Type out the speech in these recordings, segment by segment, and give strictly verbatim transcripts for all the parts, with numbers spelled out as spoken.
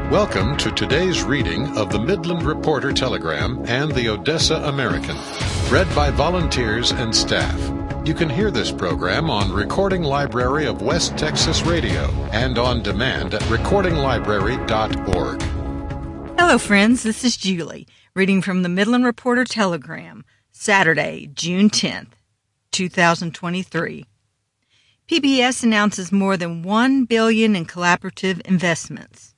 Welcome to today's reading of the Midland Reporter Telegram and the Odessa American, read by volunteers and staff. You can hear this program on Recording Library of West Texas Radio and on demand at recording library dot org. Hello, friends. This is Julie, reading from the Midland Reporter Telegram, Saturday, June tenth, twenty twenty-three. P B S announces more than one billion dollars in collaborative investments.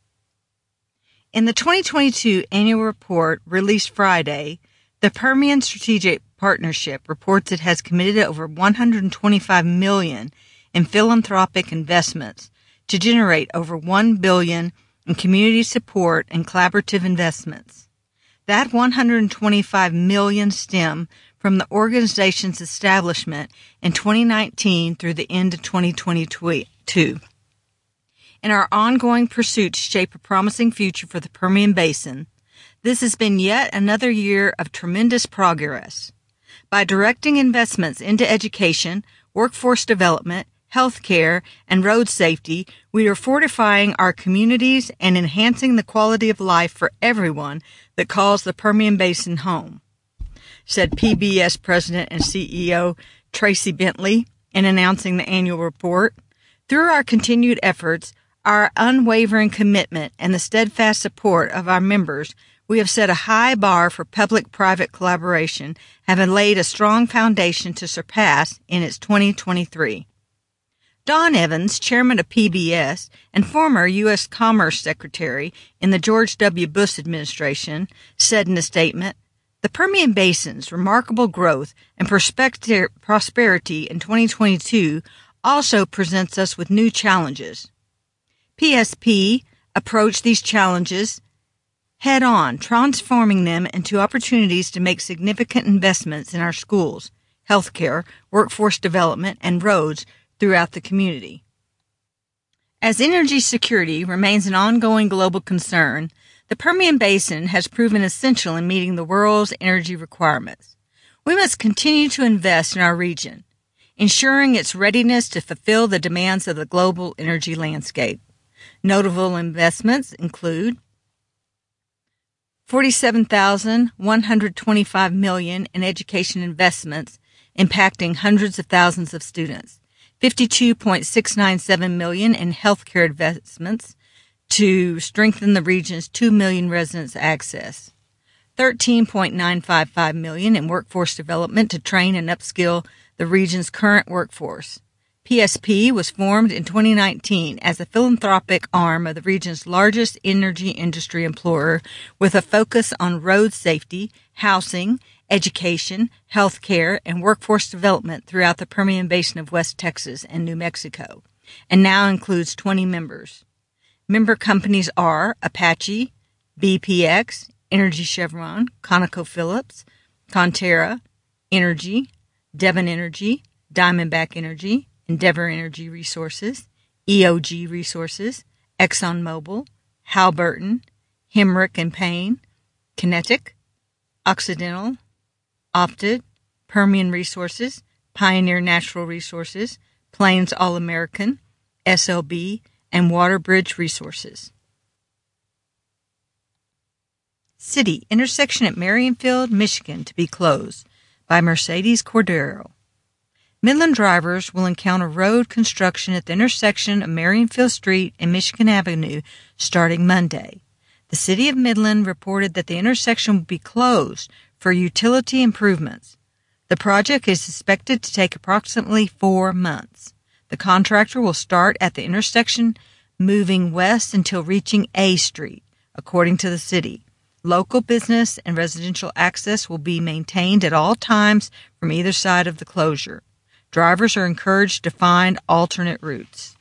In the twenty twenty-two annual report released Friday, the Permian Strategic Partnership reports it has committed over one hundred twenty-five million dollars in philanthropic investments to generate over one billion dollars in community support and collaborative investments. That one hundred twenty-five million dollars stem from the organization's establishment in twenty nineteen through the end of twenty twenty-two. In our ongoing pursuit to shape a promising future for the Permian Basin, this has been yet another year of tremendous progress. By directing investments into education, workforce development, health care, and road safety, we are fortifying our communities and enhancing the quality of life for everyone that calls the Permian Basin home, said P B S President and C E O Tracy Bentley in announcing the annual report. Through our continued efforts, our unwavering commitment, and the steadfast support of our members, we have set a high bar for public-private collaboration, having laid a strong foundation to surpass in its twenty twenty-three. Don Evans, chairman of P B S and former U S Commerce Secretary in the George W. Bush administration, said in a statement, "The Permian Basin's remarkable growth and prospecti- prosperity in twenty twenty-two also presents us with new challenges. P S P approached these challenges head-on, transforming them into opportunities to make significant investments in our schools, healthcare, workforce development, and roads throughout the community." As energy security remains an ongoing global concern, the Permian Basin has proven essential in meeting the world's energy requirements. We must continue to invest in our region, ensuring its readiness to fulfill the demands of the global energy landscape. Notable investments include forty-seven thousand one hundred twenty-five million dollars in education investments impacting hundreds of thousands of students, fifty-two point six nine seven million dollars in healthcare investments to strengthen the region's two million residents' access, thirteen point nine five five million dollars in workforce development to train and upskill the region's current workforce. P S P was formed in twenty nineteen as a philanthropic arm of the region's largest energy industry employer with a focus on road safety, housing, education, health care, and workforce development throughout the Permian Basin of West Texas and New Mexico, and now includes twenty members. Member companies are Apache, B P X, Energy Chevron, ConocoPhillips, Conterra, Energy, Devon Energy, Diamondback Energy, Endeavor Energy Resources, E O G Resources, ExxonMobil, Halliburton, Hemrick and Payne, Kinetic, Occidental, Opted, Permian Resources, Pioneer Natural Resources, Plains All-American, S L B, and Waterbridge Resources. City intersection at Marionfield, Michigan to be closed by Mercedes Cordero. Midland drivers will encounter road construction at the intersection of Marionfield Street and Michigan Avenue starting Monday. The City of Midland reported that the intersection will be closed for utility improvements. The project is expected to take approximately four months. The contractor will start at the intersection, moving west until reaching A Street, according to the city. Local business and residential access will be maintained at all times from either side of the closure. Drivers are encouraged to find alternate routes.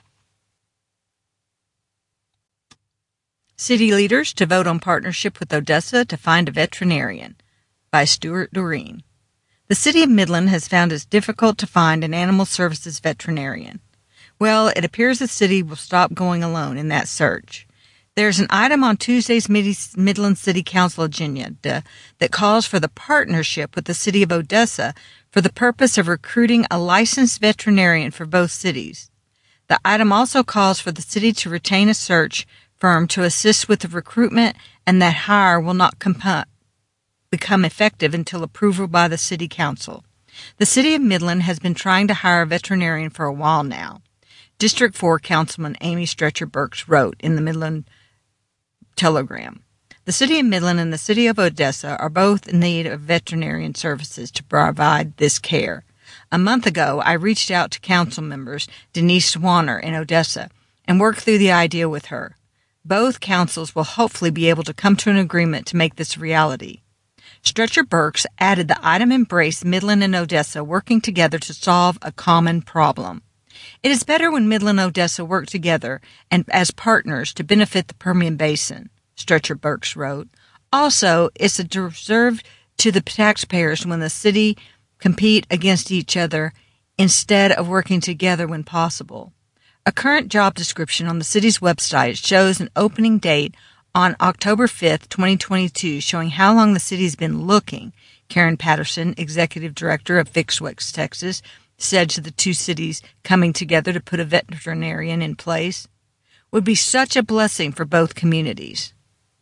City leaders to vote on partnership with Odessa to find a veterinarian by Stuart Doreen. The City of Midland has found it difficult to find an animal services veterinarian. Well, it appears the city will stop going alone in that search. There's an item on Tuesday's Midland City Council agenda that calls for the partnership with the City of Odessa for the purpose of recruiting a licensed veterinarian for both cities. The item also calls for the city to retain a search firm to assist with the recruitment, and that hire will not comp- become effective until approval by the City Council. The City of Midland has been trying to hire a veterinarian for a while now. District four Councilman Amy Stretcher Burks wrote in the Midland Telegram, "The City of Midland and the City of Odessa are both in need of veterinarian services to provide this care. A month ago, I reached out to council members Denise Swanner in Odessa and worked through the idea with her. Both councils will hopefully be able to come to an agreement to make this a reality." Stretcher Burks added the item embraced Midland and Odessa working together to solve a common problem. "It is better when Midland and Odessa work together and as partners to benefit the Permian Basin," Stretcher Burks wrote. "Also, it's a deserved to the taxpayers when the city compete against each other instead of working together when possible." A current job description on the city's website shows an opening date on October fifth, twenty twenty-two, showing how long the city's been looking. Karen Patterson, executive director of Fixwex, Texas, said to the two cities coming together to put a veterinarian in place would be such a blessing for both communities.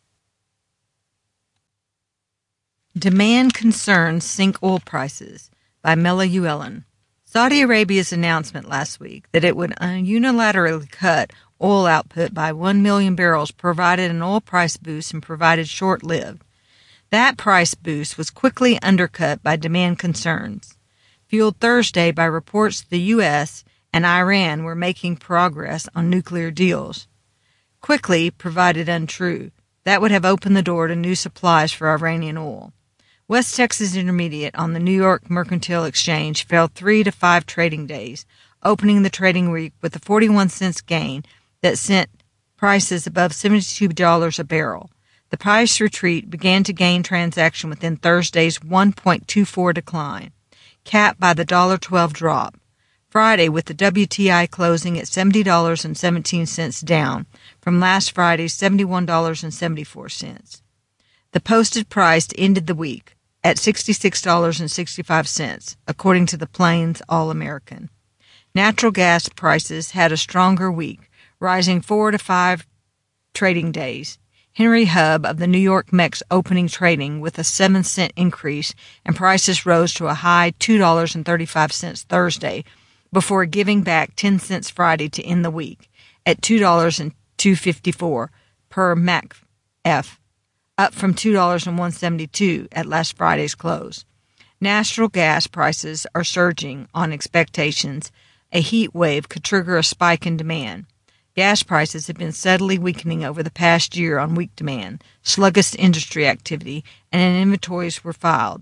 Demand concerns sink oil prices by Mela Uellen. Saudi Arabia's announcement last week that it would unilaterally cut oil output by one million barrels provided an oil price boost and provided short-lived. That price boost was quickly undercut by demand concerns, fueled Thursday by reports the U S and Iran were making progress on nuclear deals. Quickly provided untrue. That would have opened the door to new supplies for Iranian oil. West Texas Intermediate on the New York Mercantile Exchange fell three to five trading days, opening the trading week with a forty-one cents gain that sent prices above seventy-two dollars a barrel. The price retreat began to gain traction within Thursday's one point two four decline, capped by the one dollar twelve drop. Friday, with the W T I closing at seventy dollars and seventeen cents down from last Friday's seventy-one dollars and seventy-four cents. The posted price ended the week at sixty-six dollars and sixty-five cents, according to the Plains All-American. Natural gas prices had a stronger week, rising four to five trading days. Henry Hub of the New York Mex opening trading with a seven cent increase, and prices rose to a high two dollars and thirty-five cents Thursday before giving back ten cents Friday to end the week at two dollars and two fifty-four per M A C F, up from two dollars and one seventy-two at last Friday's close. Natural gas prices are surging on expectations a heat wave could trigger a spike in demand. Gas prices have been steadily weakening over the past year on weak demand, sluggish industry activity, and inventories were filed.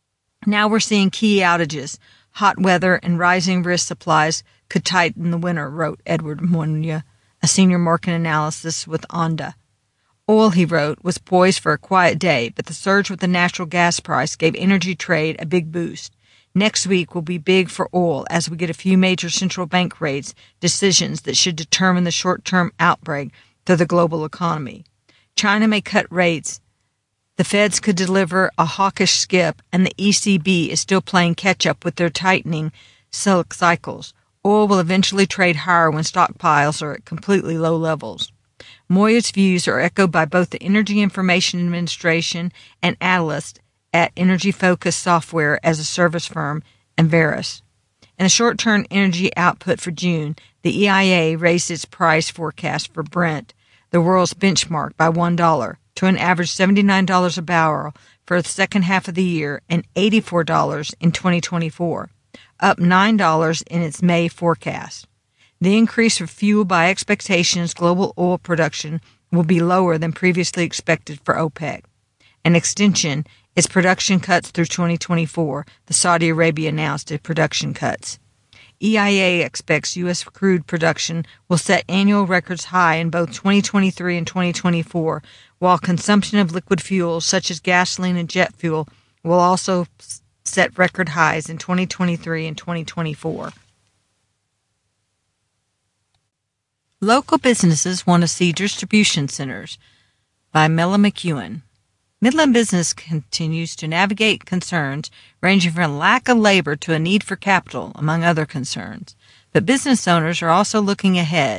Now we're seeing key outages. Hot weather and rising risk supplies could tighten the winter, wrote Edward Monia, a senior market analyst with Onda. Oil, he wrote, was poised for a quiet day, but the surge with the natural gas price gave energy trade a big boost. Next week will be big for oil as we get a few major central bank rates decisions that should determine the short-term outbreak to the global economy. China may cut rates. The Feds could deliver a hawkish skip, and the E C B is still playing catch-up with their tightening cycles. Oil will eventually trade higher when stockpiles are at completely low levels. Moya's views are echoed by both the Energy Information Administration and analysts at Energy Focus Software as a service firm and Verus. In the short-term energy output for June, the E I A raised its price forecast for Brent, the world's benchmark, by one dollar to an average seventy-nine dollars a barrel for the second half of the year and eighty-four dollars in twenty twenty-four, up nine dollars in its May forecast. The increase was fueled by expectations global oil production will be lower than previously expected for OPEC. An extension is production cuts through twenty twenty-four, the Saudi Arabia announced its production cuts. E I A expects U S crude production will set annual records high in both twenty twenty-three and twenty twenty-four, while consumption of liquid fuels such as gasoline and jet fuel will also set record highs in twenty twenty-three and twenty twenty-four. Local businesses want to see distribution centers by Mela McEwen. Midland business continues to navigate concerns ranging from lack of labor to a need for capital, among other concerns. But business owners are also looking ahead.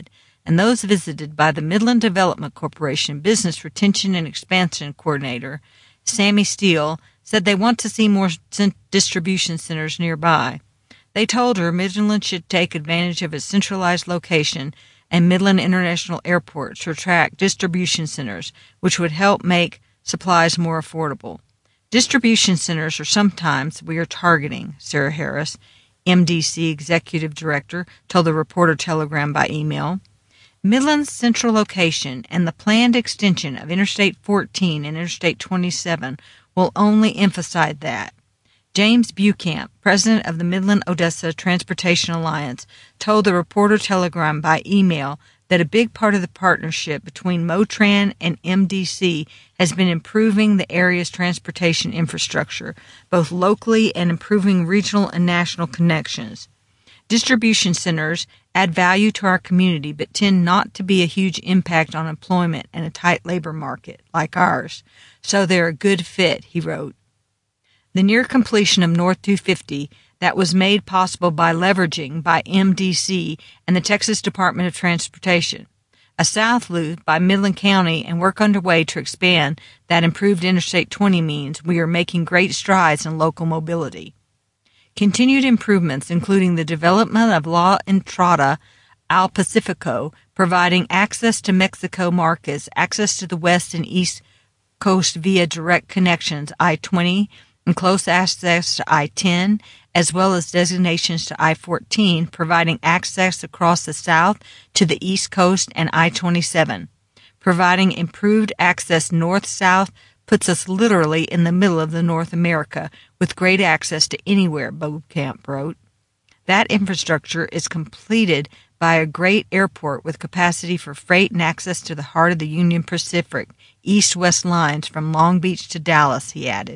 and those visited by the Midland Development Corporation Business Retention and Expansion Coordinator, Sammy Steele, said they want to see more distribution centers nearby. They told her Midland should take advantage of its centralized location and Midland International Airport to attract distribution centers, which would help make supplies more affordable. Distribution centers are sometimes we are targeting, Sarah Harris, M D C Executive Director, told the Reporter Telegram by email. Midland's central location and the planned extension of Interstate fourteen and Interstate twenty-seven will only emphasize that. James Bucamp, president of the Midland-Odessa Transportation Alliance, told the Reporter Telegram by email that a big part of the partnership between Motran and M D C has been improving the area's transportation infrastructure, both locally and improving regional and national connections. Distribution centers add value to our community but tend not to be a huge impact on employment and a tight labor market like ours, so they're a good fit, he wrote. The near completion of North two fifty that was made possible by leveraging by M D C and the Texas Department of Transportation, a south loop by Midland County, and work underway to expand that improved Interstate twenty means we are making great strides in local mobility. Continued improvements, including the development of La Entrada al Pacifico, providing access to Mexico markets, access to the west and east coast via direct connections, I twenty, and close access to I ten, as well as designations to I fourteen, providing access across the south to the east coast, and I twenty-seven. Providing improved access north-south puts us literally in the middle of the North America, with great access to anywhere, Beaucamp wrote. That infrastructure is completed by a great airport with capacity for freight and access to the heart of the Union Pacific, east-west lines from Long Beach to Dallas, he added.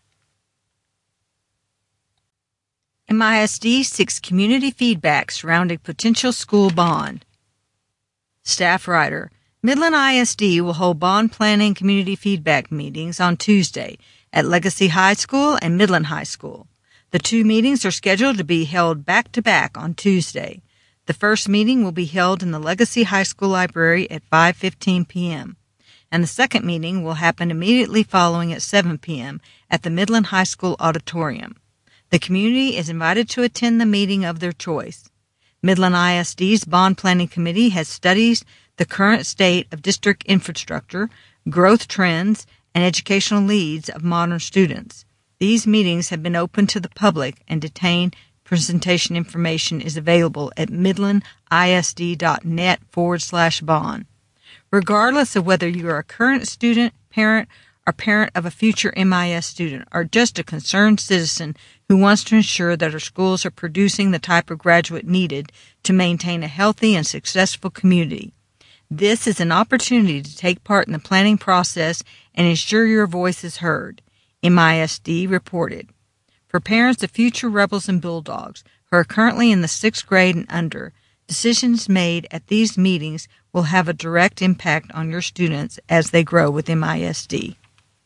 M I S D seeks community feedback surrounding potential school bond. Staff writer, Midland I S D will hold bond planning community feedback meetings on Tuesday at Legacy High School and Midland High School. The two meetings are scheduled to be held back-to-back on Tuesday. The first meeting will be held in the Legacy High School library at five fifteen p.m., and the second meeting will happen immediately following at seven p.m. at the Midland High School auditorium. The community is invited to attend the meeting of their choice. Midland I S D's Bond Planning Committee has studied the current state of district infrastructure, growth trends, and educational needs of modern students. These meetings have been open to the public, and detained presentation information is available at midlandisd.net forward slash bond. Regardless of whether you are a current student, parent, or parent of a future M I S student, or just a concerned citizen who wants to ensure that our schools are producing the type of graduate needed to maintain a healthy and successful community, this is an opportunity to take part in the planning process and ensure your voice is heard, M I S D reported. For parents of future rebels and bulldogs who are currently in the sixth grade and under, decisions made at these meetings will have a direct impact on your students as they grow with M I S D.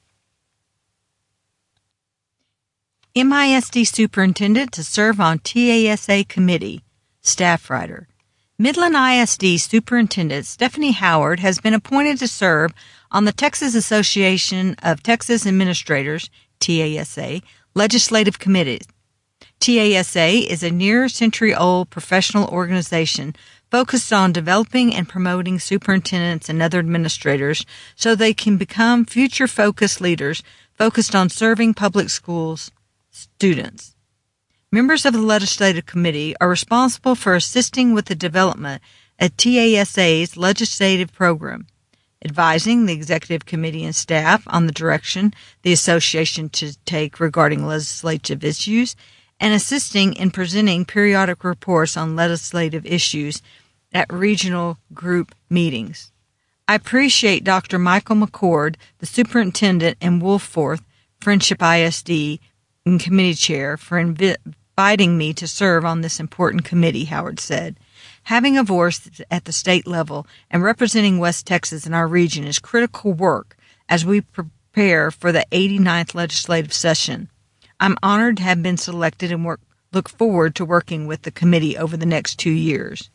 M I S D Superintendent to serve on T A S A Committee, staff writer. Midland I S D Superintendent Stephanie Howard has been appointed to serve on the Texas Association of Texas Administrators, T A S A, Legislative Committee. T A S A is a near-century-old professional organization focused on developing and promoting superintendents and other administrators so they can become future-focused leaders focused on serving public schools students. Members of the Legislative Committee are responsible for assisting with the development of T A S A's legislative program, advising the Executive Committee and staff on the direction the association should take regarding legislative issues, and assisting in presenting periodic reports on legislative issues at regional group meetings. I appreciate Doctor Michael McCord, the superintendent, and Wolfforth, Friendship I S D, and committee chair, for inviting me to serve on this important committee, Howard said. Having a voice at the state level and representing West Texas in our region is critical work as we prepare for the eighty-ninth legislative session. I'm honored to have been selected and work, look forward to working with the committee over the next two years.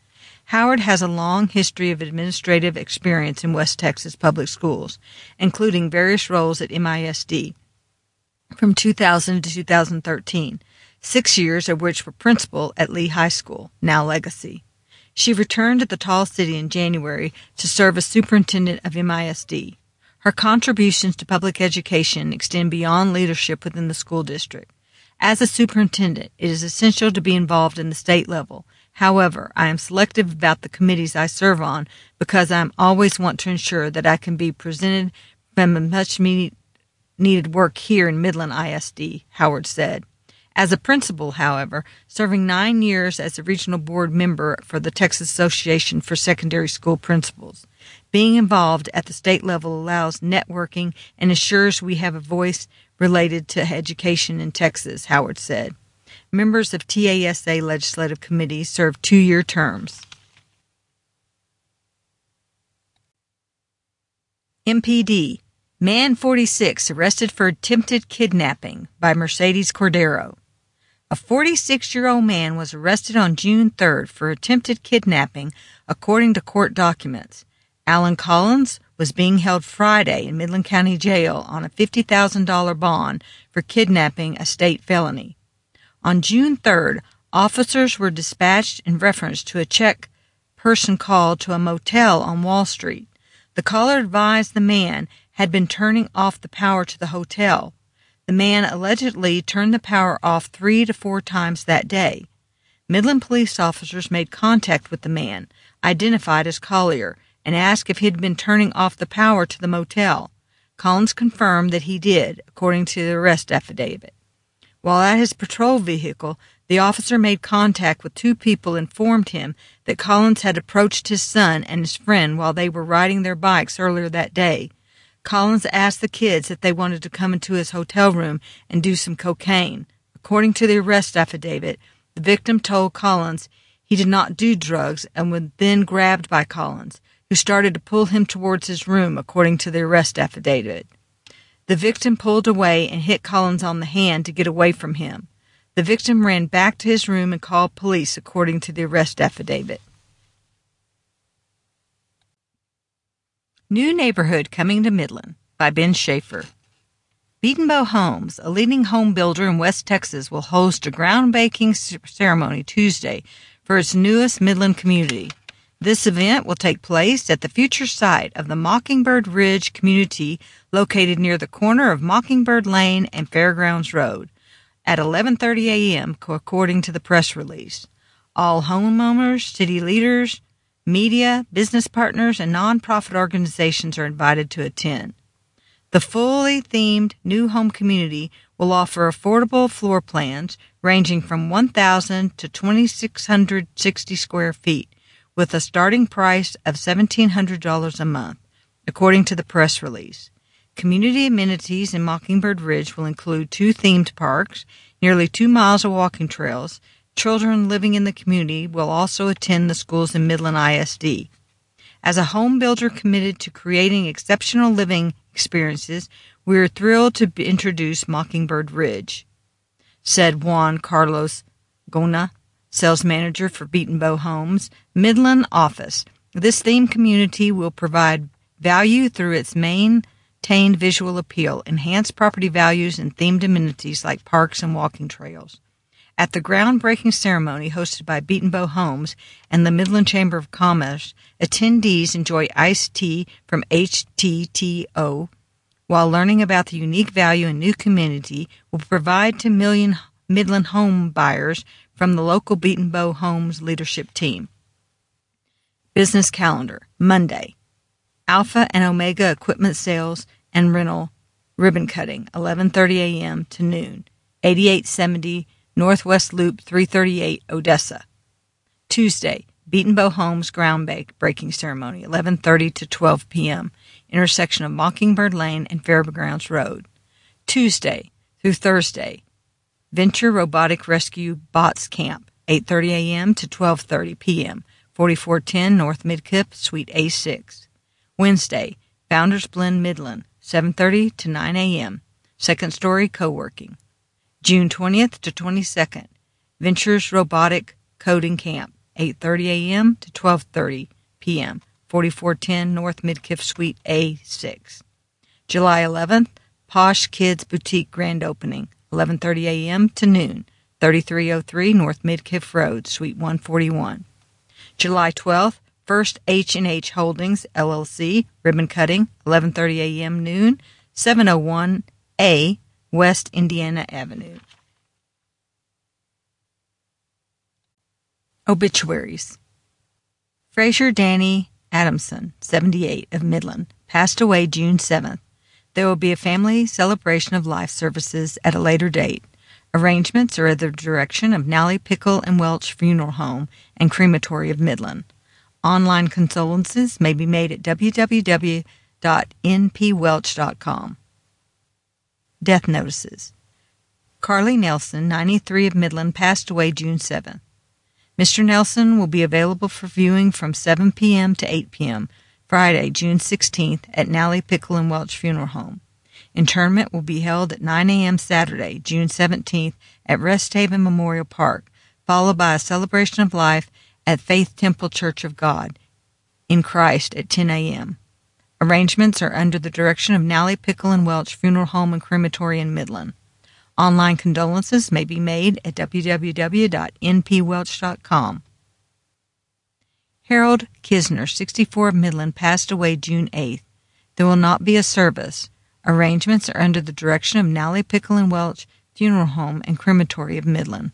Howard has a long history of administrative experience in West Texas public schools, including various roles at M I S D from two thousand to two thousand thirteen, six years of which were principal at Lee High School, now Legacy. She returned to the Tall City in January to serve as superintendent of M I S D. Her contributions to public education extend beyond leadership within the school district. As a superintendent, it is essential to be involved in the state level. However, I am selective about the committees I serve on because I always want to ensure that I can be presented from the much needed work here in Midland I S D, Howard said. As a principal, however, serving nine years as a regional board member for the Texas Association for Secondary School Principals, being involved at the state level allows networking and ensures we have a voice related to education in Texas, Howard said. Members of T A S A legislative committees serve two-year terms. M P D. Man forty-six arrested for attempted kidnapping by Mercedes Cordero. A forty-six-year-old man was arrested on June third for attempted kidnapping, according to court documents. Alan Collins was being held Friday in Midland County Jail on a fifty thousand dollars bond for kidnapping, a state felony. On June third, officers were dispatched in reference to a check person called to a motel on Wall Street. The caller advised the man had been turning off the power to the hotel. The man allegedly turned the power off three to four times that day. Midland police officers made contact with the man, identified as Collier, and asked if he had been turning off the power to the motel. Collins confirmed that he did, according to the arrest affidavit. While at his patrol vehicle, the officer made contact with two people and informed him that Collins had approached his son and his friend while they were riding their bikes earlier that day. Collins asked the kids if they wanted to come into his hotel room and do some cocaine. According to the arrest affidavit, the victim told Collins he did not do drugs and was then grabbed by Collins, who started to pull him towards his room, according to the arrest affidavit. The victim pulled away and hit Collins on the hand to get away from him. The victim ran back to his room and called police, according to the arrest affidavit. New Neighborhood Coming to Midland by Ben Schaefer. Beatonbow Homes, a leading home builder in West Texas, will host a groundbreaking ceremony Tuesday for its newest Midland community. This event will take place at the future site of the Mockingbird Ridge community located near the corner of Mockingbird Lane and Fairgrounds Road at eleven thirty a.m., according to the press release. All homeowners, city leaders, media, business partners, and nonprofit organizations are invited to attend. The fully themed new home community will offer affordable floor plans ranging from one thousand to two thousand six hundred sixty square feet, with a starting price of one thousand seven hundred dollars a month, according to the press release. Community amenities in Mockingbird Ridge will include two themed parks, nearly two miles of walking trails. Children living in the community will also attend the schools in Midland I S D. As a home builder committed to creating exceptional living experiences, we are thrilled to introduce Mockingbird Ridge, said Juan Carlos Gona, sales manager for Beatonbow Homes, Midland office. This themed community will provide value through its maintained visual appeal, enhanced property values, and themed amenities like parks and walking trails. At the groundbreaking ceremony hosted by Beatonbow Homes and the Midland Chamber of Commerce, attendees enjoy iced tea from H T T O, while learning about the unique value a new community will provide to million Midland home buyers from the local Beatonbow Homes leadership team. Business calendar, Monday. Alpha and Omega equipment sales and rental ribbon cutting, eleven thirty a.m. to noon, eighty-eight seventy Northwest Loop three thirty-eight, Odessa. Tuesday, Beatonbow Homes groundbreaking ceremony, eleven thirty to twelve p.m., intersection of Mockingbird Lane and Fairgrounds Road. Tuesday through Thursday, Venture Robotic Rescue Bots Camp, eight thirty a.m. to twelve thirty p.m., forty-four ten North Midkiff, Suite A six. Wednesday, Founders Blend Midland, seven thirty to nine a.m., second story co-working. June twentieth to twenty-second, Ventures Robotic Coding Camp, eight thirty a.m. to twelve thirty p.m., forty-four ten North Midkiff Suite A six. July eleventh, Posh Kids Boutique Grand Opening, eleven thirty a.m. to noon, thirty-three oh three North Midkiff Road, Suite one forty-one. July twelfth, First H and H Holdings, L L C, ribbon cutting, eleven thirty a.m. noon, seven oh one A West Indiana Avenue. Obituaries. Fraser Danny Adamson, seventy-eight, of Midland, passed away June seventh. There will be a family celebration of life services at a later date. Arrangements are at the direction of Nally Pickle and Welch Funeral Home and Crematory of Midland. Online condolences may be made at w w w dot n p welch dot com. Death notices. Carly Nelson, ninety-three, of Midland, passed away June seventh. Mister Nelson will be available for viewing from seven p.m. to eight p.m. Friday, June sixteenth, at Nally Pickle and Welch Funeral Home. Interment will be held at nine a.m. Saturday, June seventeenth, at Rest Haven Memorial Park, followed by a celebration of life at Faith Temple Church of God in Christ at ten a.m. Arrangements are under the direction of Nally Pickle and Welch Funeral Home and Crematory in Midland. Online condolences may be made at w w w dot n p welch dot com. Harold Kisner, sixty-four, of Midland, passed away June eighth. There will not be a service. Arrangements are under the direction of Nally Pickle and Welch Funeral Home and Crematory of Midland.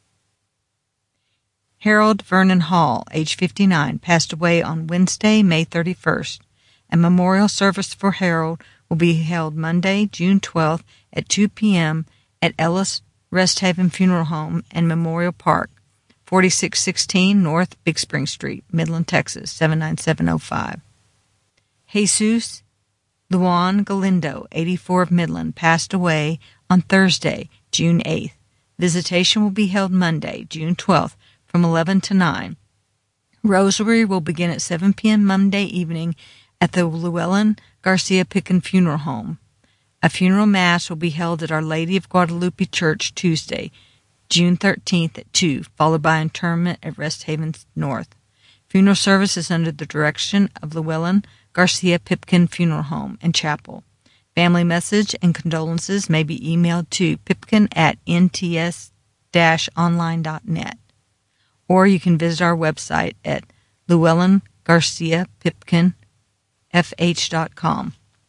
Harold Vernon Hall, age fifty-nine, passed away on Wednesday, May thirty-first. A memorial service for Harold will be held Monday, June twelfth, at two p.m. at Ellis Rest Haven Funeral Home and Memorial Park, forty-six sixteen North Big Spring Street, Midland, Texas, seven nine seven oh five. Jesus Luan Galindo, eighty-four, of Midland, passed away on Thursday, June eighth. Visitation will be held Monday, June twelfth, from eleven to nine. Rosary will begin at seven p.m. Monday evening at the Llewellyn Garcia Pitkin Funeral Home. A funeral mass will be held at Our Lady of Guadalupe Church Tuesday, June thirteenth at two, followed by interment at Rest Haven North. Funeral service is under the direction of Llewellyn Garcia Pipkin Funeral Home and Chapel. Family message and condolences may be emailed to pipkin at n t s dash online dot net. Or you can visit our website at llewellyn garcia pipkin f h dot com.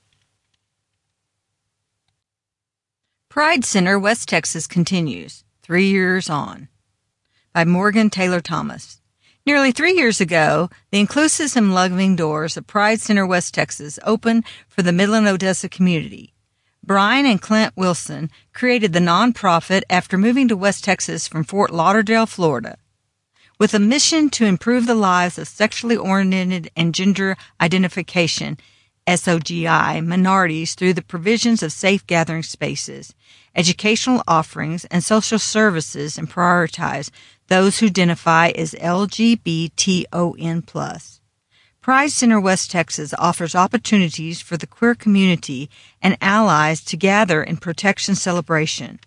Pride Center, West Texas continues, three years on. By Morgan Taylor Thomas. Nearly three years ago, the inclusive and loving doors of Pride Center, West Texas opened for the Midland-Odessa community. Brian and Clint Wilson created the nonprofit after moving to West Texas from Fort Lauderdale, Florida. With a mission to improve the lives of sexually oriented and gender identification S O G I minorities through the provisions of safe gathering spaces, educational offerings, and social services, and prioritize those who identify as L G B T O N plus. Pride Center West Texas offers opportunities for the queer community and allies to gather in protection celebration.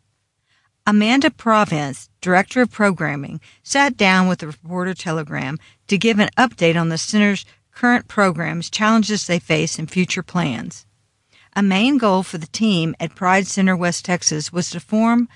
Amanda Province, Director of Programming, sat down with the Reporter Telegram to give an update on the center's current programs, challenges they face, and future plans. A main goal for the team at Pride Center West Texas was to form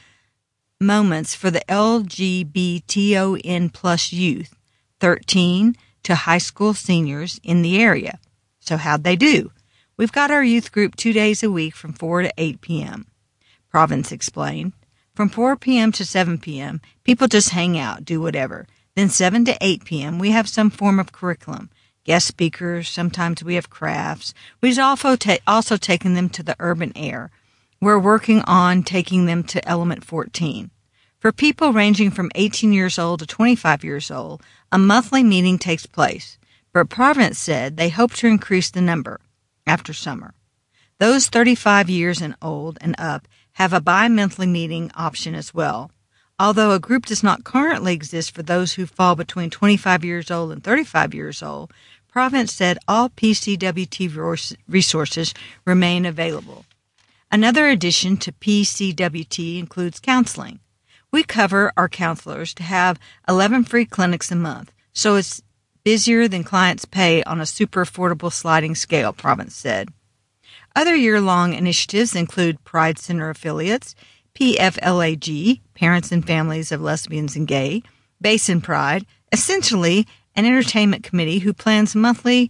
moments for the L G B T O N plus youth, thirteen to high school seniors in the area. So how'd they do? We've got our youth group two days a week from four to eight p.m., Province explained. From four p.m. to seven p.m., people just hang out, do whatever. Then seven to eight p.m., we have some form of curriculum. Guest speakers, sometimes we have crafts. We've also, ta- also taken them to the urban air. We're working on taking them to Element fourteen. For people ranging from eighteen years old to twenty-five years old, a monthly meeting takes place. But Province said they hope to increase the number after summer. Those thirty-five years and old and up have a bi-monthly meeting option as well. Although a group does not currently exist for those who fall between twenty-five years old and thirty-five years old, Province said all P C W T resources remain available. Another addition to P C W T includes counseling. We cover our counselors to have eleven free clinics a month, so it's busier than clients pay on a super affordable sliding scale, Province said. Other year-long initiatives include Pride Center affiliates, P F L A G, Parents and Families of Lesbians and Gay, Basin Pride, essentially an entertainment committee who plans monthly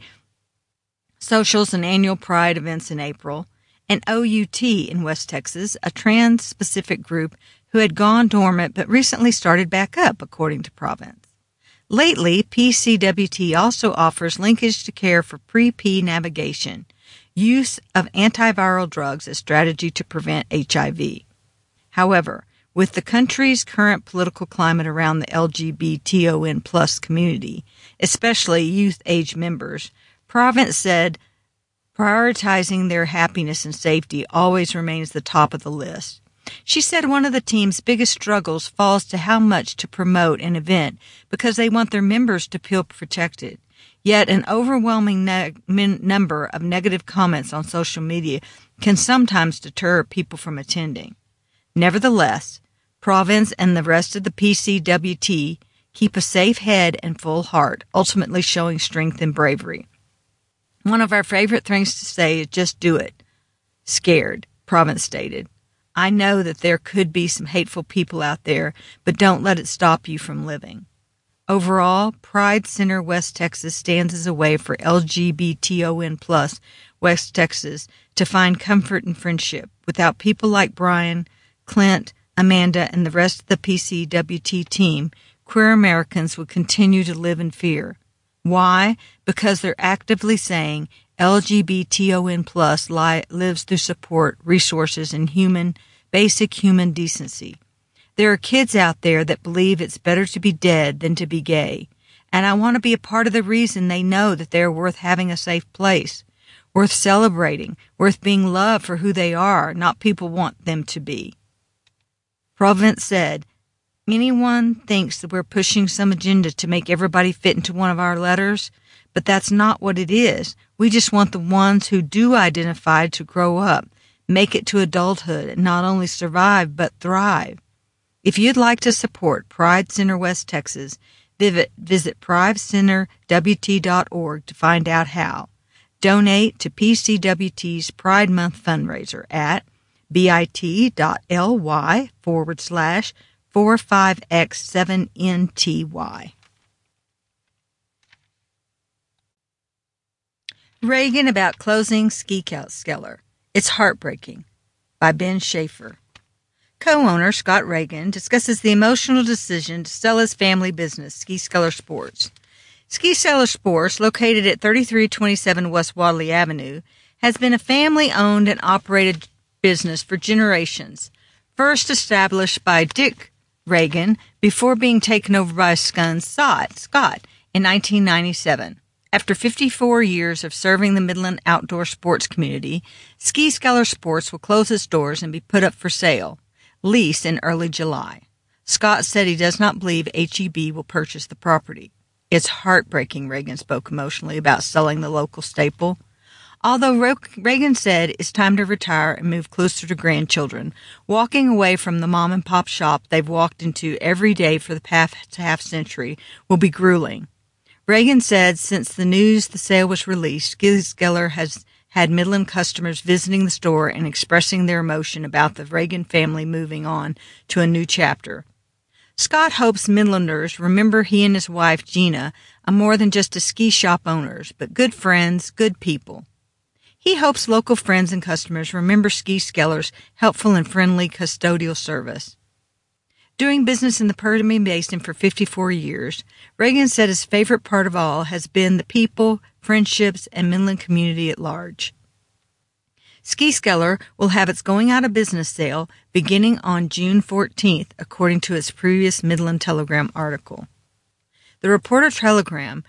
socials and annual Pride events in April, and O U T in West Texas, a trans-specific group who had gone dormant but recently started back up, according to Province. Lately, P C W T also offers linkage to care for pre-P navigation, use of antiviral drugs as strategy to prevent H I V. However, with the country's current political climate around the L G B T O N plus community, especially youth age members, Province said prioritizing their happiness and safety always remains the top of the list. She said one of the team's biggest struggles falls to how much to promote an event because they want their members to feel protected. Yet an overwhelming ne- number of negative comments on social media can sometimes deter people from attending. Nevertheless, Province and the rest of the P C W T keep a safe head and full heart, ultimately showing strength and bravery. One of our favorite things to say is just do it. Scared, Province stated. I know that there could be some hateful people out there, but don't let it stop you from living. Overall, Pride Center West Texas stands as a way for L G B T O N plus West Texas to find comfort and friendship. Without people like Brian, Clint, Amanda, and the rest of the P C W T team, queer Americans would continue to live in fear. Why? Because they're actively saying L G B T O N plus li- lives through support, resources, and human, basic human decency. There are kids out there that believe it's better to be dead than to be gay, and I want to be a part of the reason they know that they're worth having a safe place, worth celebrating, worth being loved for who they are, not people want them to be. Province said, anyone thinks that we're pushing some agenda to make everybody fit into one of our letters, but that's not what it is. We just want the ones who do identify to grow up, make it to adulthood, and not only survive, but thrive. If you'd like to support Pride Center West Texas, visit, visit pride center w t dot org to find out how. Donate to P C W T's Pride Month fundraiser at bit.ly forward slash 45x7nty. Reagan about closing Ski Skeller. It's heartbreaking. By Ben Schaefer. Co-owner Scott Reagan discusses the emotional decision to sell his family business, Ski Skeller Sports. Ski Skeller Sports, located at thirty-three twenty-seven West Wadley Avenue, has been a family-owned and operated business for generations, first established by Dick Reagan before being taken over by his son Scott in nineteen ninety-seven. After fifty-four years of serving the Midland outdoor sports community, Ski Skeller Sports will close its doors and be put up for sale, lease in early July. Scott said he does not believe H E B will purchase the property. It's heartbreaking, Reagan spoke emotionally about selling the local staple. Although Reagan said it's time to retire and move closer to grandchildren, walking away from the mom and pop shop they've walked into every day for the past half century will be grueling. Reagan said since the news the sale was released, Ski Skeller has had Midland customers visiting the store and expressing their emotion about the Reagan family moving on to a new chapter. Scott hopes Midlanders remember he and his wife, Gina, are more than just a ski shop owners, but good friends, good people. He hopes local friends and customers remember Ski Skeller's helpful and friendly custodial service. Doing business in the Permian Basin for fifty-four years, Reagan said his favorite part of all has been the people, friendships, and Midland community at large. Ski Skeller will have its going out of business sale beginning on June fourteenth, according to its previous Midland Telegram article. The Reporter Telegram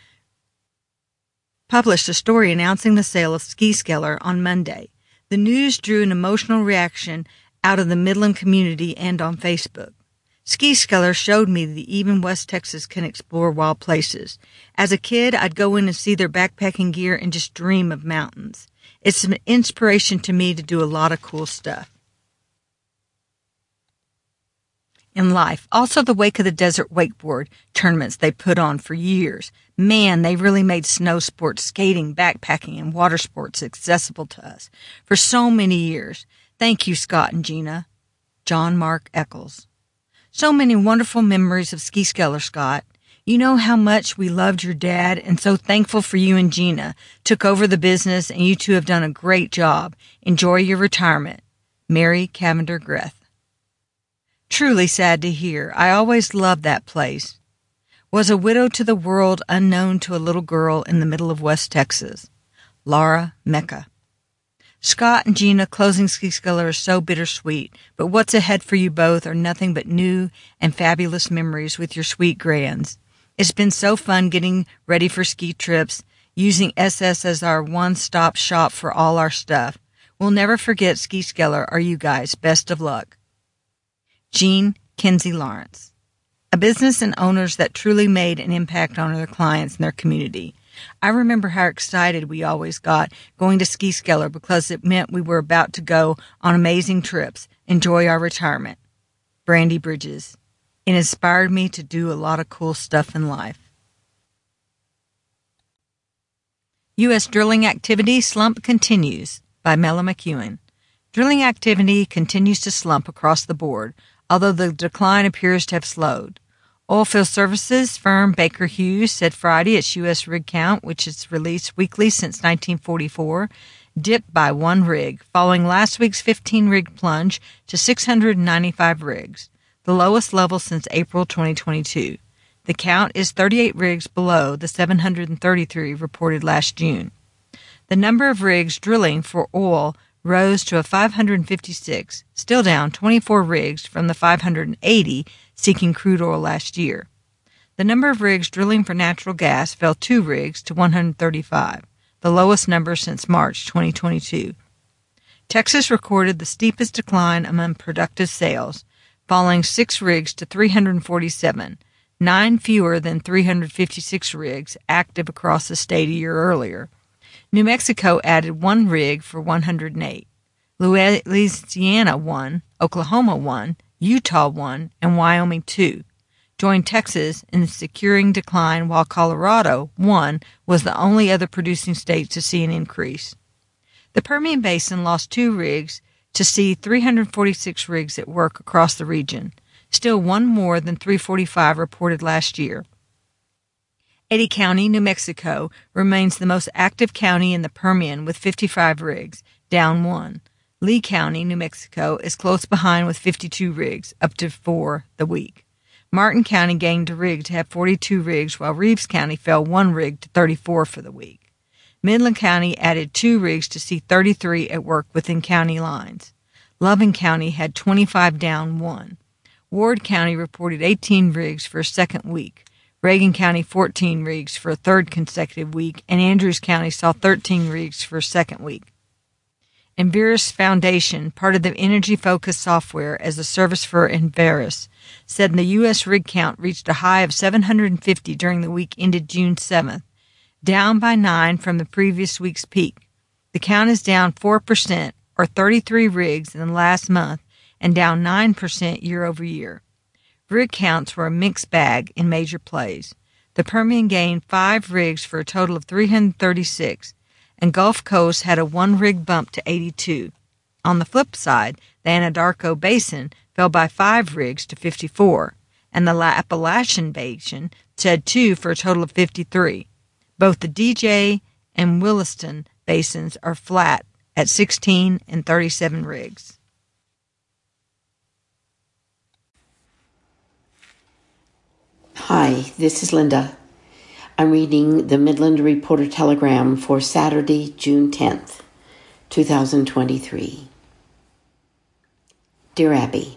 published a story announcing the sale of Ski Skeller on Monday. The news drew an emotional reaction out of the Midland community and on Facebook. Ski Skeller showed me that even West Texas can explore wild places. As a kid, I'd go in and see their backpacking gear and just dream of mountains. It's an inspiration to me to do a lot of cool stuff. in life. Also, the Wake of the Desert wakeboard tournaments they put on for years. Man, they really made snow sports, skating, backpacking, and water sports accessible to us for so many years. Thank you, Scott and Gina. John Mark Eccles. So many wonderful memories of Ski Skeller, Scott. You know how much we loved your dad and so thankful for you and Gina. Took over the business and you two have done a great job. Enjoy your retirement. Mary Cavender Greth. Truly sad to hear. I always loved that place. Was a widow to the world, unknown to a little girl in the middle of West Texas. Laura Mecca. Scott and Gina, closing Ski Skeller is so bittersweet, but what's ahead for you both are nothing but new and fabulous memories with your sweet grands. It's been so fun getting ready for ski trips, using S S as our one-stop shop for all our stuff. We'll never forget Ski Skeller or you guys. Best of luck. Jean Kinsey Lawrence. A business and owners that truly made an impact on their clients and their community. I remember how excited we always got going to Ski Skeller because it meant we were about to go on amazing trips, enjoy our retirement. Brandy Bridges. It inspired me to do a lot of cool stuff in life. U S drilling activity slump continues by Mela McEwen. Drilling activity continues to slump across the board, although the decline appears to have slowed. Oilfield services firm Baker Hughes said Friday its U S rig count, which is released weekly since nineteen forty-four, dipped by one rig, following last week's fifteen-rig plunge to six hundred ninety-five rigs, the lowest level since April twenty twenty-two. The count is thirty-eight rigs below the seven hundred thirty-three reported last June. The number of rigs drilling for oil rose to a five hundred fifty-six, still down twenty-four rigs from the five hundred eighty seeking crude oil last year. The number of rigs drilling for natural gas fell two rigs to one hundred thirty-five, the lowest number since March twenty twenty-two. Texas recorded the steepest decline among productive sales, falling six rigs to three hundred forty-seven, nine fewer than three hundred fifty-six rigs active across the state a year earlier. New Mexico added one rig for one hundred eight. Louisiana one, Oklahoma one, Utah one, and Wyoming two. Joined Texas in securing decline, while Colorado one was the only other producing state to see an increase. The Permian Basin lost two rigs to see three hundred forty-six rigs at work across the region, still one more than three hundred forty-five reported last year. Eddy County, New Mexico, remains the most active county in the Permian with fifty-five rigs, down one. Lee County, New Mexico, is close behind with fifty-two rigs, up to four the week. Martin County gained a rig to have forty-two rigs, while Reeves County fell one rig to thirty-four for the week. Midland County added two rigs to see thirty-three at work within county lines. Loving County had twenty-five down one. Ward County reported eighteen rigs for a second week. Reagan County fourteen rigs for a third consecutive week, and Andrews County saw thirteen rigs for a second week. Enverus Foundation, part of the energy-focused software as a service for Enverus, said the U S rig count reached a high of seven hundred fifty during the week ended June seventh, down by nine from the previous week's peak. The count is down four percent, or thirty-three rigs in the last month, and down nine percent year over year. Rig counts were a mixed bag in major plays. The Permian gained five rigs for a total of three hundred thirty-six, and Gulf Coast had a one-rig bump to eighty-two. On the flip side, the Anadarko Basin fell by five rigs to fifty-four, and the Appalachian Basin had two for a total of fifty-three. Both the D J and Williston basins are flat at sixteen and thirty-seven rigs. Hi, this is Linda. I'm reading the Midland Reporter Telegram for Saturday, June tenth, twenty twenty-three. Dear Abby,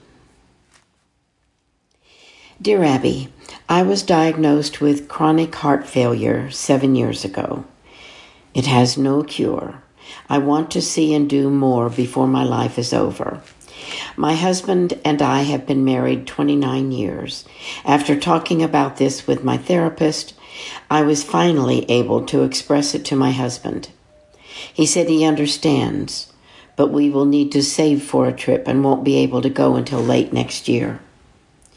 Dear Abby, I was diagnosed with chronic heart failure seven years ago. It has no cure. I want to see and do more before my life is over. My husband and I have been married twenty-nine years. After talking about this with my therapist, I was finally able to express it to my husband. He said he understands, but we will need to save for a trip and won't be able to go until late next year.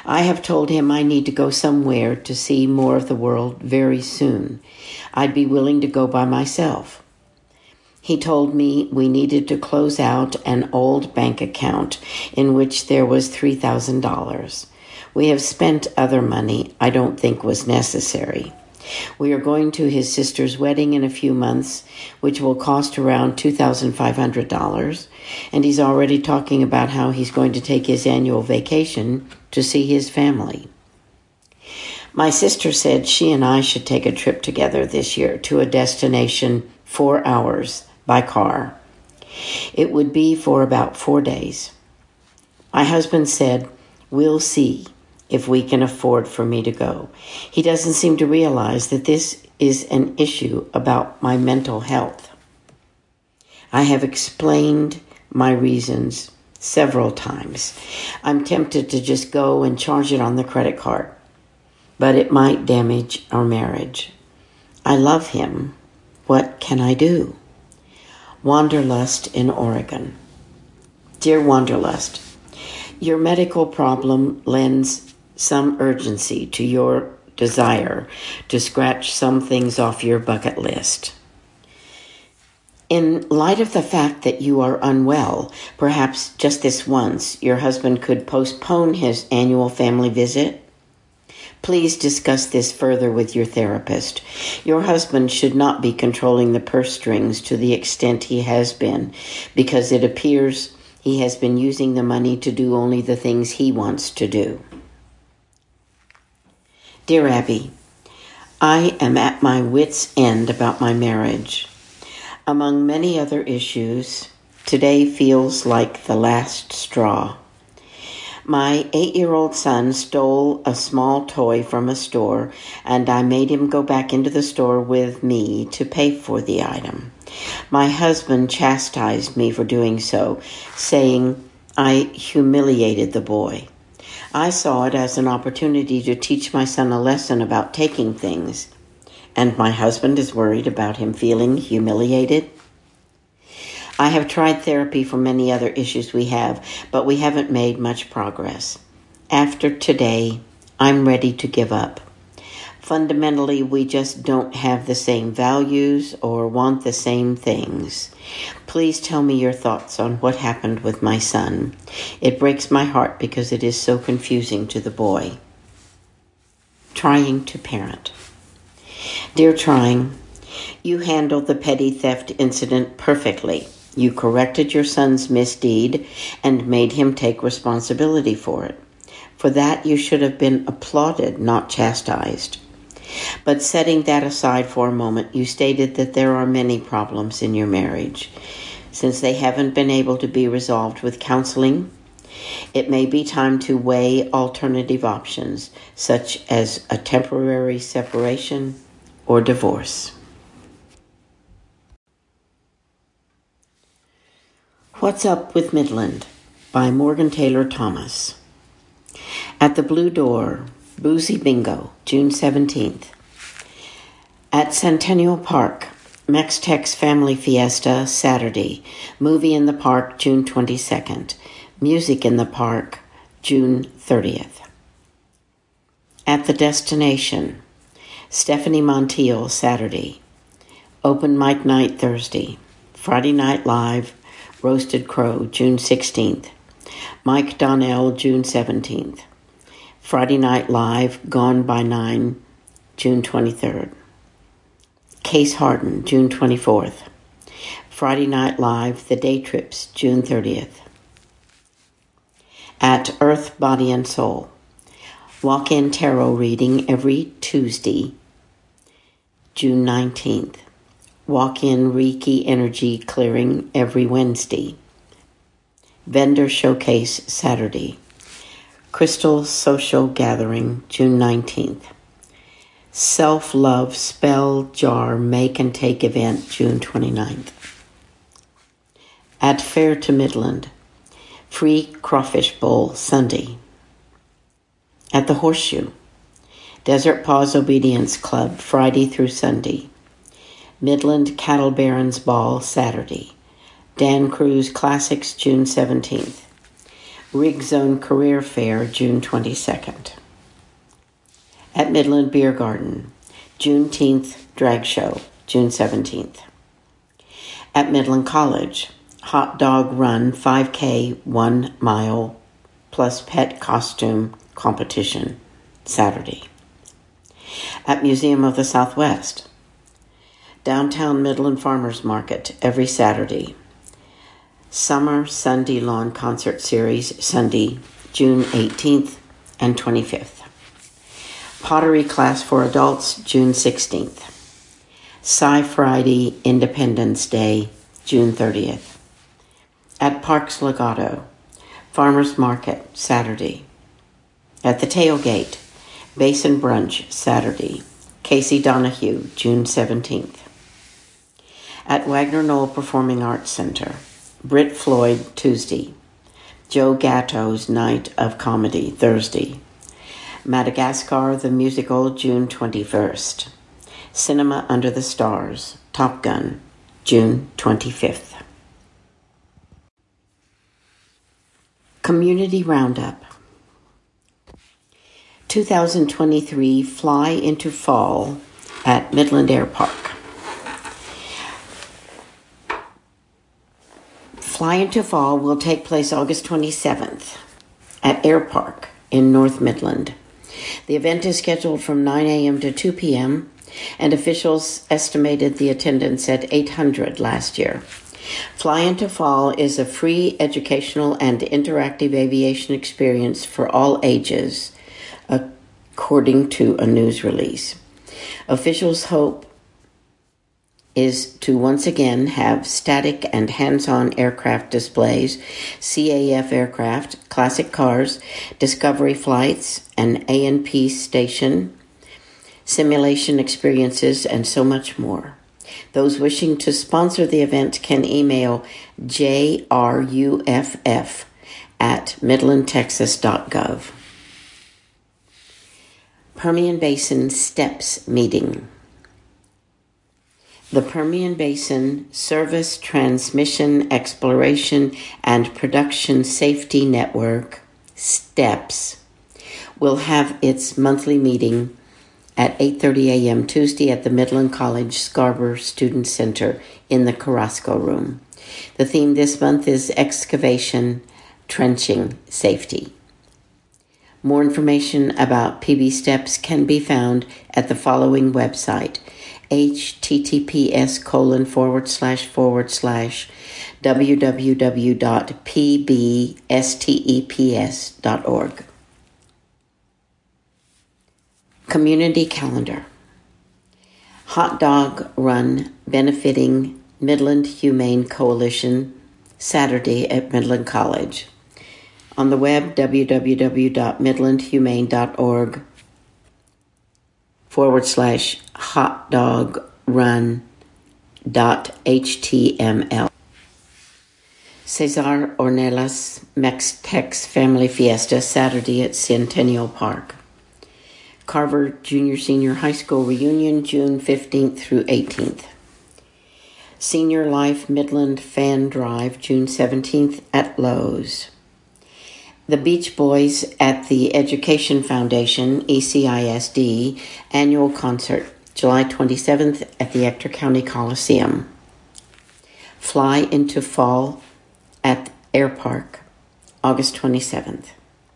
I have told him I need to go somewhere to see more of the world very soon. I'd be willing to go by myself. He told me we needed to close out an old bank account in which there was three thousand dollars. We have spent other money I don't think was necessary. We are going to his sister's wedding in a few months, which will cost around two thousand five hundred dollars, and he's already talking about how he's going to take his annual vacation to see his family. My sister said she and I should take a trip together this year to a destination four hours by car. It would be for about four days. My husband said, "We'll see if we can afford for me to go." He doesn't seem to realize that this is an issue about my mental health. I have explained my reasons several times. I'm tempted to just go and charge it on the credit card, but it might damage our marriage. I love him. What can I do? Wanderlust in Oregon. Dear Wanderlust, your medical problem lends some urgency to your desire to scratch some things off your bucket list. In light of the fact that you are unwell, perhaps just this once, your husband could postpone his annual family visit. Please discuss this further with your therapist. Your husband should not be controlling the purse strings to the extent he has been, because it appears he has been using the money to do only the things he wants to do. Dear Abby, I am at my wit's end about my marriage. Among many other issues, today feels like the last straw. My eight-year-old son stole a small toy from a store, and I made him go back into the store with me to pay for the item. My husband chastised me for doing so, saying I humiliated the boy. I saw it as an opportunity to teach my son a lesson about taking things, and my husband is worried about him feeling humiliated. I have tried therapy for many other issues we have, but we haven't made much progress. After today, I'm ready to give up. Fundamentally, we just don't have the same values or want the same things. Please tell me your thoughts on what happened with my son. It breaks my heart because it is so confusing to the boy. Trying to parent. Dear Trying, you handled the petty theft incident perfectly. You corrected your son's misdeed and made him take responsibility for it. For that, you should have been applauded, not chastised. But setting that aside for a moment, you stated that there are many problems in your marriage. Since they haven't been able to be resolved with counseling, it may be time to weigh alternative options, such as a temporary separation or divorce. What's Up with Midland by Morgan Taylor Thomas. At the Blue Door, Boozy Bingo, June seventeenth. At Centennial Park, Mex-Tex Family Fiesta, Saturday. Movie in the Park, June twenty-second. Music in the Park, June thirtieth. At the Destination, Stephanie Montiel, Saturday. Open Mic Night, Thursday. Friday Night Live, Roasted Crow, June sixteenth. Mike Donnell, June seventeenth. Friday Night Live, Gone by Nine, June twenty-third. Case Harden, June twenty-fourth. Friday Night Live, The Day Trips, June thirtieth. At Earth, Body, and Soul, walk-in tarot reading every Tuesday, June nineteenth. Walk-in Reiki energy clearing every Wednesday. Vendor showcase Saturday. Crystal social gathering June nineteenth. Self-love spell jar make and take event June twenty-ninth. At Fair to Midland. Free crawfish bowl Sunday. At the Horseshoe. Desert Paws Obedience Club Friday through Sunday. Midland Cattle Barons Ball Saturday. Dan Cruz Classics June seventeenth. Rig Zone Career Fair, June twenty-second. At Midland Beer Garden, Juneteenth Drag Show, June seventeenth. At Midland College, Hot Dog Run five K one mile plus pet costume competition, Saturday. At Museum of the Southwest, Downtown Midland Farmers Market every Saturday. Summer Sunday Lawn Concert Series, Sunday, June eighteenth and twenty-fifth. Pottery Class for Adults, June sixteenth. Sci Friday Independence Day, June thirtieth. At Parks Legato, Farmers Market, Saturday. At the Tailgate, Basin Brunch, Saturday. Casey Donahue, June seventeenth. At Wagner Knoll Performing Arts Center, Britt Floyd, Tuesday. Joe Gatto's Night of Comedy, Thursday. Madagascar the Musical, June twenty-first. Cinema Under the Stars, Top Gun, June twenty-fifth. Community Roundup. two thousand twenty-three Fly into Fall at Midland Air Park. Fly into Fall will take place August twenty-seventh at Air Park in North Midland. The event is scheduled from nine a.m. to two p.m., and officials estimated the attendance at eight hundred last year. Fly into Fall is a free educational and interactive aviation experience for all ages, according to a news release. Officials hope is to once again have static and hands-on aircraft displays, C A F aircraft, classic cars, discovery flights, an A and P station, simulation experiences, and so much more. Those wishing to sponsor the event can email J R U F F at midland texas dot gov. Permian Basin STEPS meeting. The Permian Basin Service Transmission Exploration and Production Safety Network, STEPS, will have its monthly meeting at eight thirty a.m. Tuesday at the Midland College Scarborough Student Center in the Carrasco Room. The theme this month is Excavation, Trenching, Safety. More information about P B STEPS can be found at the following website, https colon forward slash forward slash www dot p b steps dot org. Community Calendar. Hot Dog Run benefiting Midland Humane Coalition, Saturday at Midland College. On the web, www dot midland humane dot org forward slash hot dog run dot html. Cesar Ornelas Mex-Tex Family Fiesta, Saturday at Centennial Park. Carver Junior Senior High School Reunion, June fifteenth through eighteenth. Senior Life Midland Fan Drive, June seventeenth at Lowe's. The Beach Boys at the Education Foundation, E C I S D, annual concert, July twenty-seventh at the Ector County Coliseum. Fly into Fall at Air Park, August twenty-seventh.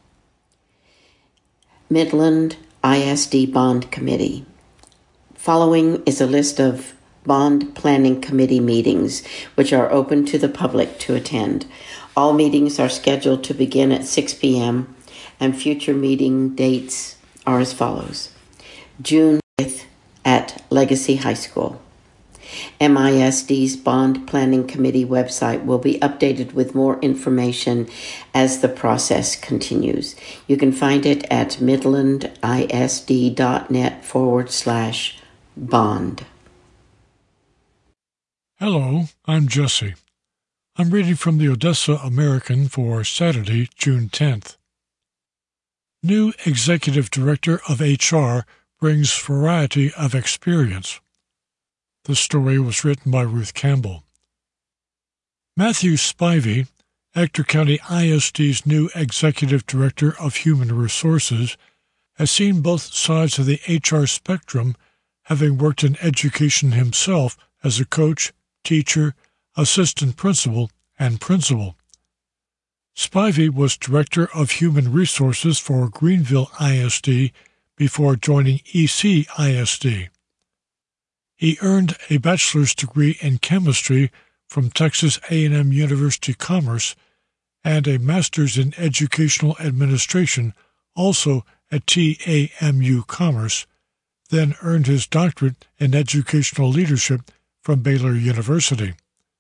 Midland I S D Bond Committee. Following is a list of Bond Planning Committee meetings, which are open to the public to attend. All meetings are scheduled to begin at six p.m., and future meeting dates are as follows. June fifth at Legacy High School. M I S D's Bond Planning Committee website will be updated with more information as the process continues. You can find it at midlandisd.net forward slash bond. Hello, I'm Jesse. I'm reading from the Odessa American for Saturday, June tenth. New Executive Director of H R brings variety of experience. The story was written by Ruth Campbell. Matthew Spivey Ector County I S D's new Executive Director of Human Resources has seen both sides of the H R spectrum, having worked in education himself as a coach, teacher, assistant principal, and principal. Spivey was Director of Human Resources for Greenville I S D before joining E C I S D. He earned a bachelor's degree in chemistry from Texas A and M University Commerce and a master's in educational administration, also at T A M U Commerce, then earned his doctorate in educational leadership from Baylor University.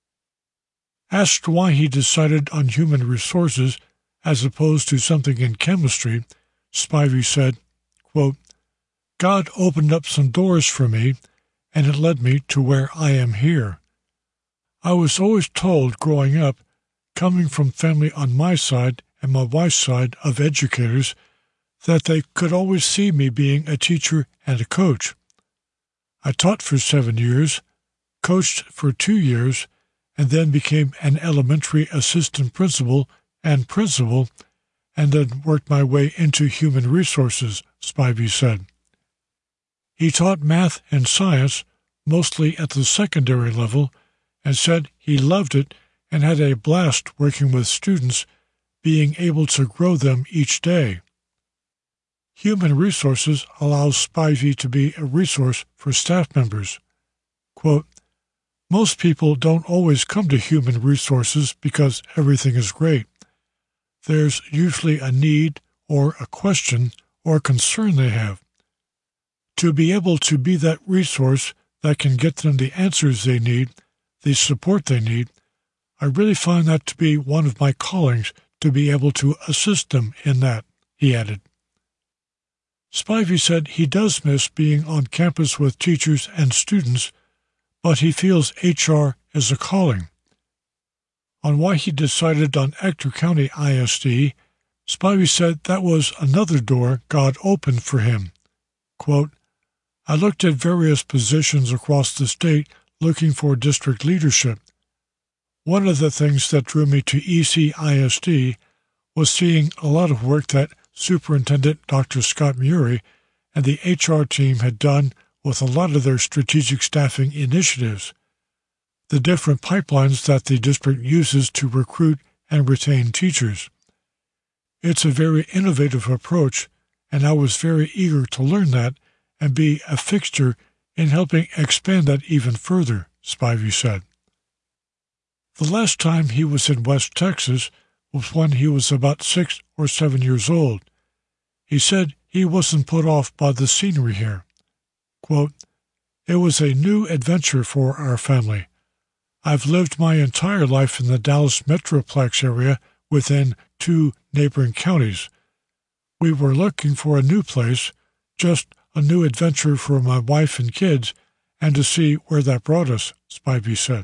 Asked why he decided on human resources as opposed to something in chemistry, Spivey said, quote, "God opened up some doors for me, and it led me to where I am here. I was always told growing up, coming from family on my side and my wife's side of educators, that they could always see me being a teacher and a coach. I taught for seven years, coached for two years, and then became an elementary assistant principal and principal, and then worked my way into human resources," Spivey said. He taught math and science, mostly at the secondary level, and said he loved it and had a blast working with students, being able to grow them each day. Human Resources allows Spivey to be a resource for staff members. Quote, "Most people don't always come to Human Resources because everything is great. There's usually a need or a question or concern they have. To be able to be that resource that can get them the answers they need, the support they need, I really find that to be one of my callings, to be able to assist them in that," he added. Spivey said he does miss being on campus with teachers and students, but he feels H R is a calling. On why he decided on Ector County I S D, Spivey said that was another door God opened for him. Quote, "I looked at various positions across the state looking for district leadership. One of the things that drew me to E C I S D was seeing a lot of work that Superintendent Doctor Scott Murray and the H R team had done with a lot of their strategic staffing initiatives, the different pipelines that the district uses to recruit and retain teachers. It's a very innovative approach, and I was very eager to learn that and be a fixture in helping expand that even further," Spivey said. The last time he was in West Texas was when he was about six or seven years old. He said he wasn't put off by the scenery here. Quote, "It was a new adventure for our family. I've lived my entire life in the Dallas Metroplex area within two neighboring counties. We were looking for a new place, just a new adventure for my wife and kids, and to see where that brought us," Spivey said.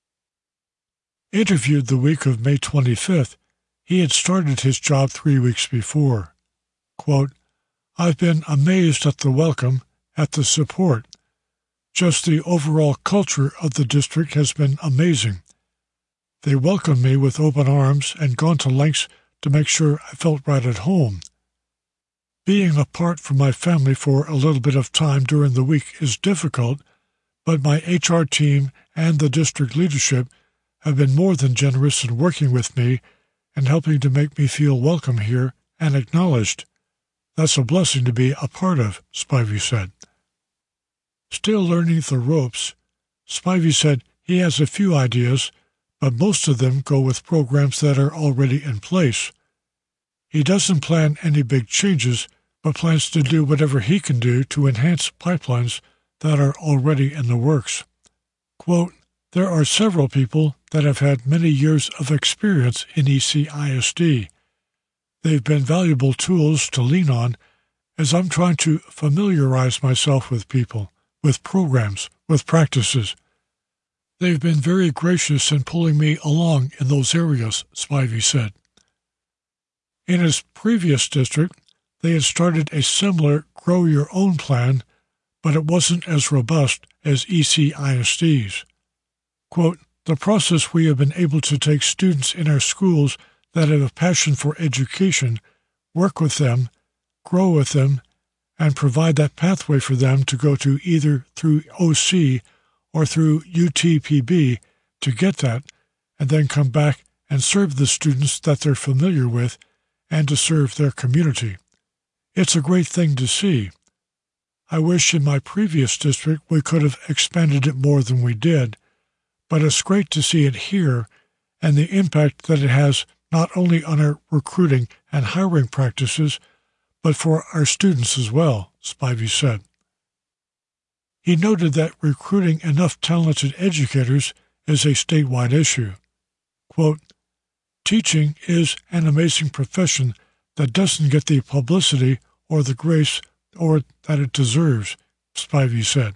Interviewed the week of May twenty-fifth, he had started his job three weeks before. Quote, "I've been amazed at the welcome, at the support. Just the overall culture of the district has been amazing. They welcomed me with open arms and gone to lengths to make sure I felt right at home. Being apart from my family for a little bit of time during the week is difficult, but my H R team and the district leadership have been more than generous in working with me and helping to make me feel welcome here and acknowledged. That's a blessing to be a part of," Spivey said. Still learning the ropes, Spivey said he has a few ideas, but most of them go with programs that are already in place. He doesn't plan any big changes, but plans to do whatever he can do to enhance pipelines that are already in the works. Quote, "There are several people that have had many years of experience in E C I S D. They've been valuable tools to lean on as I'm trying to familiarize myself with people, with programs, with practices. They've been very gracious in pulling me along in those areas," Spivey said. In his previous district, they had started a similar Grow Your Own plan, but it wasn't as robust as E C I S D's. Quote, The process we have been able to take students in our schools that have a passion for education, work with them, grow with them, and provide that pathway for them to go to either through O C or through U T P B to get that, and then come back and serve the students that they're familiar with and to serve their community. It's a great thing to see. I wish in my previous district we could have expanded it more than we did, but it's great to see it here and the impact that it has not only on our recruiting and hiring practices, but for our students as well, Spivey said. He noted that recruiting enough talented educators is a statewide issue. Quote, "Teaching is an amazing profession that doesn't get the publicity or the grace or that it deserves," Spivey said.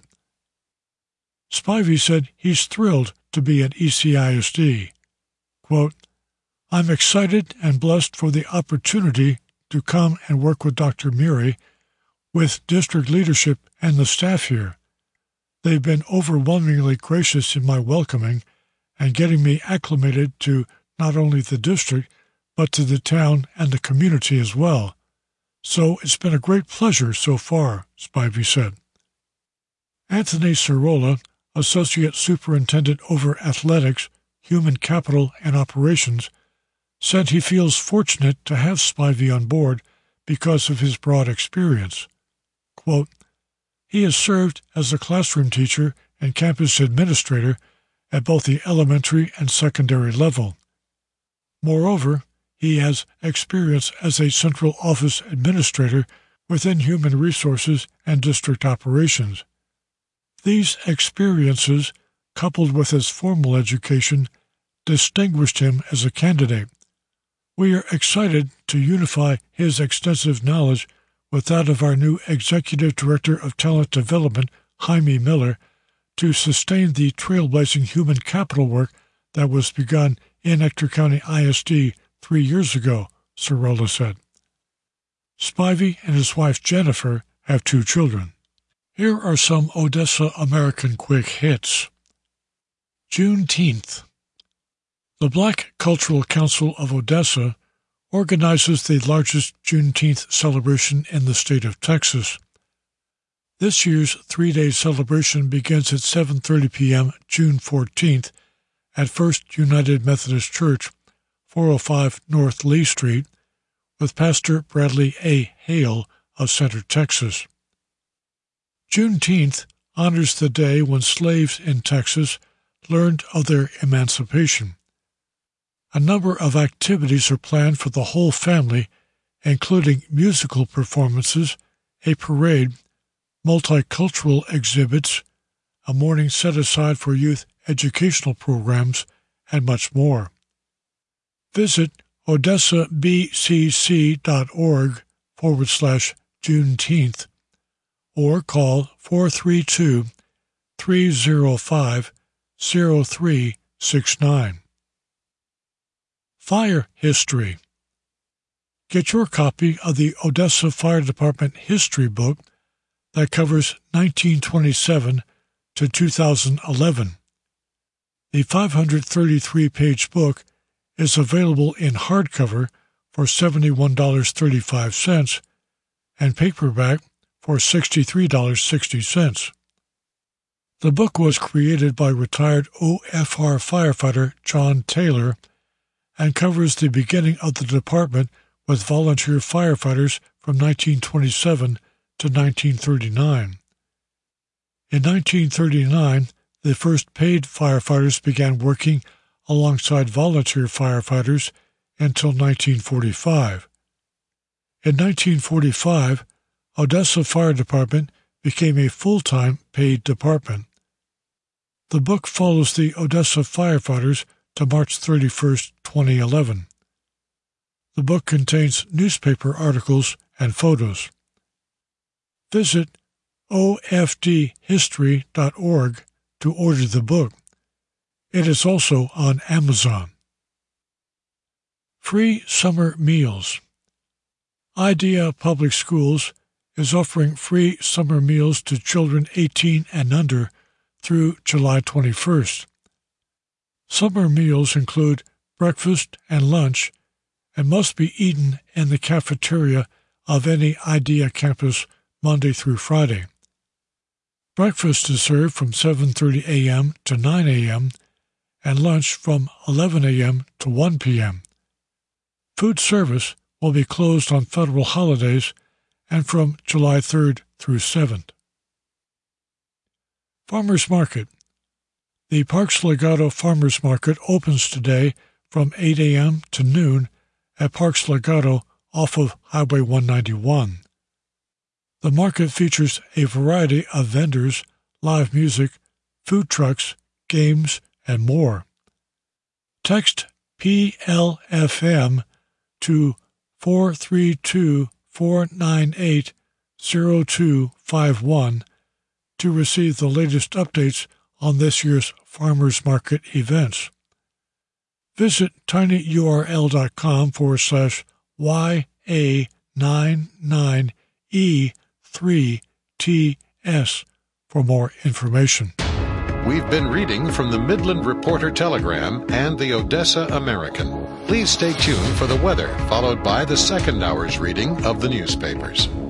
Spivey said he's thrilled to be at E C I S D. Quote, "I'm excited and blessed for the opportunity to come and work with Doctor Murray, with district leadership and the staff here. They've been overwhelmingly gracious in my welcoming and getting me acclimated to not only the district, but to the town and the community as well. So it's been a great pleasure so far," Spivey said. Anthony Cirola, Associate Superintendent over Athletics, Human Capital, and Operations, said he feels fortunate to have Spivey on board because of his broad experience. Quote, "He has served as a classroom teacher and campus administrator at both the elementary and secondary level. Moreover, he has experience as a central office administrator within human resources and district operations. These experiences, coupled with his formal education, distinguished him as a candidate. We are excited to unify his extensive knowledge with that of our new Executive Director of Talent Development, Jaime Miller, to sustain the trailblazing human capital work that was begun in Ector County I S D three years ago," Cirola said. Spivey and his wife Jennifer have two children. Here are some Odessa American quick hits. Juneteenth. The Black Cultural Council of Odessa organizes the largest Juneteenth celebration in the state of Texas. This year's three-day celebration begins at seven thirty p.m. June fourteenth at First United Methodist Church, four oh five North Lee Street, with Pastor Bradley A. Hale of Center, Texas. Juneteenth honors the day when slaves in Texas learned of their emancipation. A number of activities are planned for the whole family, including musical performances, a parade, multicultural exhibits, a morning set aside for youth educational programs, and much more. Visit odessabcc.org forward slash Juneteenth or call four three two, three oh five, oh three six nine. Fire History. Get your copy of the Odessa Fire Department History book that covers nineteen twenty-seven to two thousand eleven. The five hundred thirty-three page book is available in hardcover for seventy-one dollars and thirty-five cents and paperback for sixty-three dollars and sixty cents. The book was created by retired O F R firefighter John Taylor and covers the beginning of the department with volunteer firefighters from nineteen twenty-seven to nineteen thirty-nine. In nineteen thirty-nine, the first paid firefighters began working alongside volunteer firefighters until nineteen forty-five. In nineteen forty-five, Odessa Fire Department became a full-time paid department. The book follows the Odessa firefighters to March thirty-first, twenty eleven. The book contains newspaper articles and photos. Visit O F D history dot org to order the book. It is also on Amazon. Free Summer Meals. Idea Public Schools is offering free summer meals to children eighteen and under through July twenty-first. Summer meals include breakfast and lunch and must be eaten in the cafeteria of any IDEA campus Monday through Friday. Breakfast is served from seven thirty a.m. to nine a.m. and lunch from eleven a.m. to one p.m. Food service will be closed on federal holidays and from July third through seventh. Farmers Market. The Parks Legato Farmers Market opens today from eight a.m. to noon at Parks Legato off of Highway one ninety-one. The market features a variety of vendors, live music, food trucks, games, and more. Text P L F M to four three two, four nine eight, zero two five one to receive the latest updates on this year's Farmers Market events. Visit tinyurl.com forward slash Y A ninety-nine E three T S for more information. We've been reading from the Midland Reporter Telegram and the Odessa American. Please stay tuned for the weather, followed by the second hour's reading of the newspapers.